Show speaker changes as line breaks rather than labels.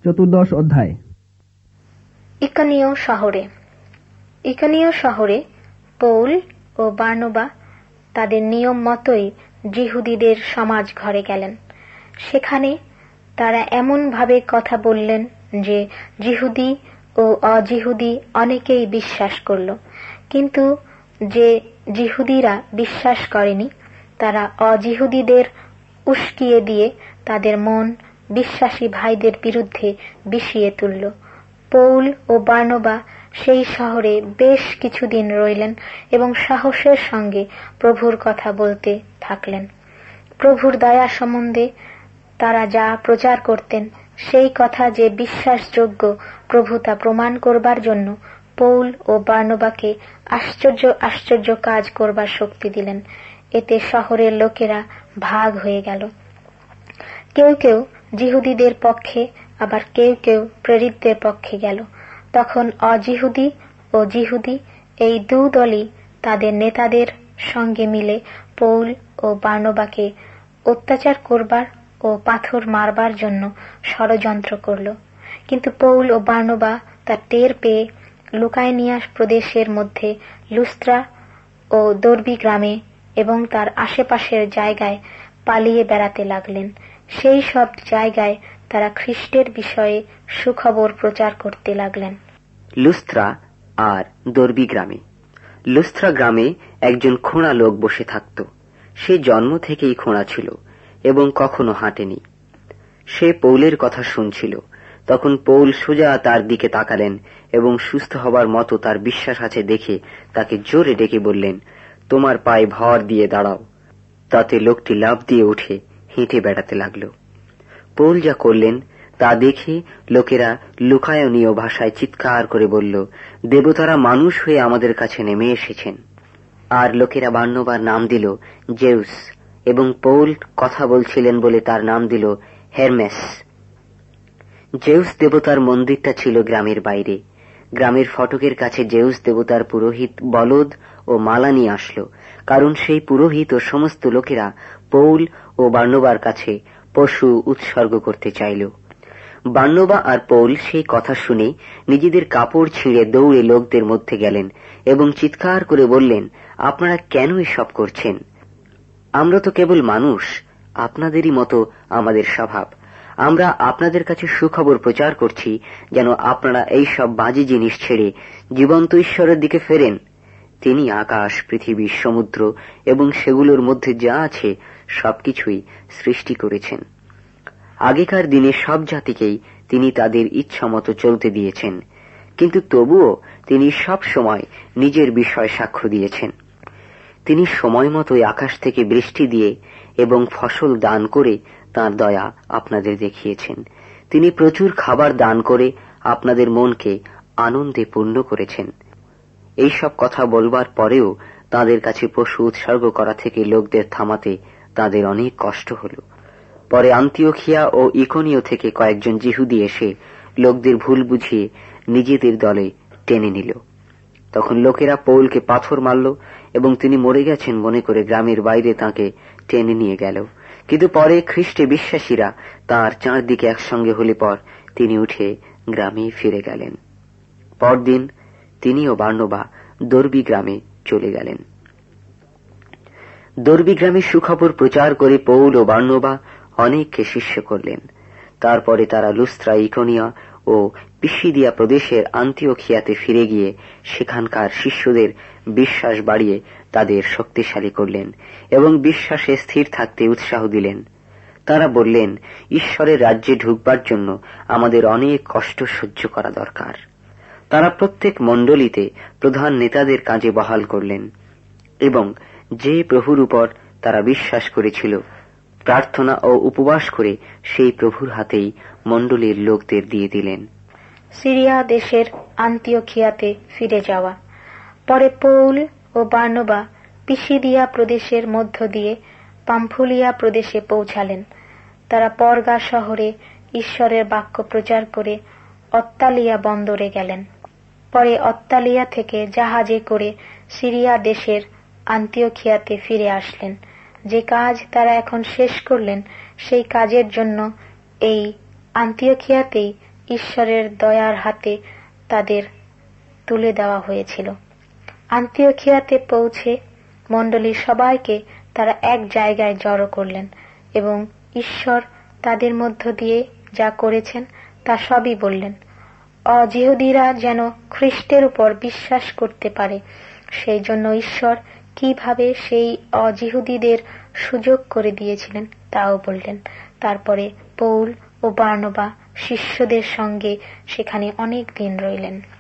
চতুর্দশ অধ্যায়।
ইকোনিয় শহরে পৌল ও বার্নবা তাদের নিয়ম মতোই যিহুদীদের সমাজ ঘরে গেলেন। সেখানে তারা এমন ভাবে কথা বললেন যে যিহুদী ও অজিহুদী অনেকেই বিশ্বাস করল। কিন্তু যে যিহুদীরা বিশ্বাস করেনি তারা অজিহুদীদের উস্কিয়ে দিয়ে তাদের মন বিশ্বাসী ভাইদের বিরুদ্ধে বিষিয়ে তুলল। পৌল ও বার্নবা সেই শহরে বেশ কিছুদিন রইলেন এবং সাহসের সঙ্গে প্রভুর কথা বলতে থাকলেন। প্রভুর দয়া সম্বন্ধে তারা যা প্রচার করতেন সেই কথা যে বিশ্বাসযোগ্য প্রভু তা প্রমাণ করবার জন্য পৌল ও বার্নবাকে আশ্চর্য আশ্চর্য কাজ করবার শক্তি দিলেন। এতে শহরের লোকেরা ভাগ হয়ে গেল। কেউ কেউ যিহুদীদের পক্ষে, আবার কেউ কেউ প্রেরিতদের পক্ষে গেল। তখন অজিহুদী ও যিহুদী এই দু দলই তাদের নেতাদের সঙ্গে মিলে পৌল ও বার্নবাকে অত্যাচার করবার ও পাথর মারবার জন্য ষড়যন্ত্র করল। কিন্তু পৌল ও বার্নবা তা টের পেয়ে লুকাইনিয়া প্রদেশের মধ্যে লুস্ত্রা ও দর্বী গ্রামে এবং তার আশেপাশের জায়গায় পালিয়ে বেড়াতে লাগলেন। সেই সব জায়গায় তারা খ্রিস্টের বিষয়ে সুখবর প্রচার করতে লাগলেন।
লুস্ত্রা আর দর্বী গ্রামে। লুস্ত্রা গ্রামে একজন খোঁড়া লোক বসে থাকত। সে জন্ম থেকেই খোঁড়া ছিল এবং কখনো হাঁটেনি। সে পৌলের কথা শুনছিল। তখন পৌল সোজা তার দিকে তাকালেন এবং সুস্থ হবার মতো তার বিশ্বাস আছে দেখে তাকে জোরে ডেকে বললেন, তোমার পায়ে ভর দিয়ে দাঁড়াও। তাতে লোকটি লাফ দিয়ে উঠে হেঁটে বেড়াতে লাগল। পৌল যা করলেন তা দেখে লোকেরা লুকায়নীয় ভাষায় চিৎকার করে বলল, দেবতারা মানুষ হয়ে আমাদের কাছে নেমে এসেছেন। আর লোকেরা বার্নবার নাম দিল জেউস এবং পৌল কথা বলছিলেন বলে তার নাম দিল হেরমেস। জেউস দেবতার মন্দিরটা ছিল গ্রামের বাইরে। গ্রামের ফটকের কাছে জেউস দেবতার পুরোহিত বলদ ও মালা নিয়ে আসলো, কারণ সেই পুরোহিত ও সমস্ত লোকেরা পৌল ও বার্নবার কাছে পশু উৎসর্গ করতে চাইল। বার্নবা আর পৌল সেই কথা শুনে নিজেদের কাপড় ছিঁড়ে দৌড়ে লোকদের মধ্যে গেলেন এবং চিৎকার করে বললেন, আপনারা কেন এসব করছেন? আমরা তো কেবল মানুষ, আপনাদেরই মতো আমাদের স্বভাব। আমরা আপনাদের কাছে সুখবর প্রচার করছি যেন আপনারা এই সব বাজে জিনিস ছেড়ে জীবন্ত ঈশ্বরের দিকে ফেরেন। তিনি আকাশ, পৃথিবী, সমুদ্র এবং সেগুলোর মধ্যে যা আছে সবকিছুই সৃষ্টি করেছেন। আগেকার দিনে সব জাতিকেই তিনি তাদের ইচ্ছা মতো চলতে দিয়েছেন, কিন্তু তবুও তিনি সব সময় নিজের বিষয় সাক্ষ্য দিয়েছেন। তিনি সময় মতোই আকাশ থেকে বৃষ্টি দিয়ে এবং ফসল দান করে তাঁর দয়া আপনাদের দেখিয়েছেন। তিনি প্রচুর খাবার দান করে আপনাদের মনকে আনন্দে পূর্ণ করেছেন। এইসব কথা বলবার পরেও তাদের কাছে পশু উৎসর্গ করা থেকে লোকদের থামাতে তাদের অনেক কষ্ট হল। পরে আন্তিওখিয়া ও ইকোনিয় থেকে কয়েকজন যিহুদী এসে লোকদের ভুল বুঝিয়ে নিজেদের দলে টেনে নিল। তখন লোকেরা পৌলকে পাথর মারল এবং তিনি মরে গেছেন মনে করে গ্রামের বাইরে তাঁকে টেনে নিয়ে গেল। কিন্তু পরে খ্রিস্টে বিশ্বাসীরা তাঁর চারদিকে একসঙ্গে হলে পর তিনি উঠে গ্রামে ফিরে গেলেন। পরদিন তিনি ও বার্নবা দর্বী গ্রামে চলে গেলেন। দর্বী গ্রামে সুখবর প্রচার করে পৌল ও বার্নবা অনেককে শিষ্য করলেন। তারপরে তারা লুস্ত্রা, ইকোনিয়া ও পিসিদিয়া প্রদেশের আন্তিওখিয়াতে ফিরে গিয়ে সেখানকার শিষ্যদের বিশ্বাস বাড়িয়ে তাদের শক্তিশালী করলেন এবং বিশ্বাসে স্থির থাকতে উৎসাহ দিলেন। তারা বললেন, ঈশ্বরের রাজ্যে ঢুকবার জন্য আমাদের অনেক কষ্ট সহ্য করা দরকার। তারা প্রত্যেক মণ্ডলীতে প্রধান নেতাদের কাজে বহাল করলেন এবং যে প্রভুর উপর তারা বিশ্বাস করেছিল প্রার্থনা ও উপবাস করে সেই প্রভুর হাতেই মণ্ডলীর লোকদের দিয়ে দিলেন।
সিরিয়া দেশের আন্তিওখিয়াতে ফিরে যাওয়া। পরে পৌল ও বার্নবা পিসিদিয়া প্রদেশের মধ্য দিয়ে পামফুলিয়া প্রদেশে পৌঁছালেন। তারা পরগা শহরে ঈশ্বরের বাক্য প্রচার করে অত্তালিয়া বন্দরে গেলেন। পরে অত্তালিয়া থেকে জাহাজে করে সিরিয়া দেশের আন্তিওখিয়াতে ফিরে আসলেন। যে কাজ তারা এখন শেষ করলেন সেই কাজের জন্য এই আন্তিওখিয়াতেই ঈশ্বরের দয়ার হাতে তাদের তুলে দেওয়া হয়েছিল। আন্তিওখিয়াতে পৌঁছে মণ্ডলীর সবাইকে তারা এক জায়গায় জড়ো করলেন এবং ঈশ্বর তাদের মধ্য দিয়ে যা করেছেন তা সবই বললেন। অজিহুদীরা যেন খ্রিস্টের উপর বিশ্বাস করতে পারে সেই জন্য ঈশ্বর কিভাবে সেই অজিহুদীদের সুযোগ করে দিয়েছিলেন তাও বললেন। তারপরে পৌল ও বার্নবা শিষ্যদের সঙ্গে সেখানে অনেক দিন রইলেন।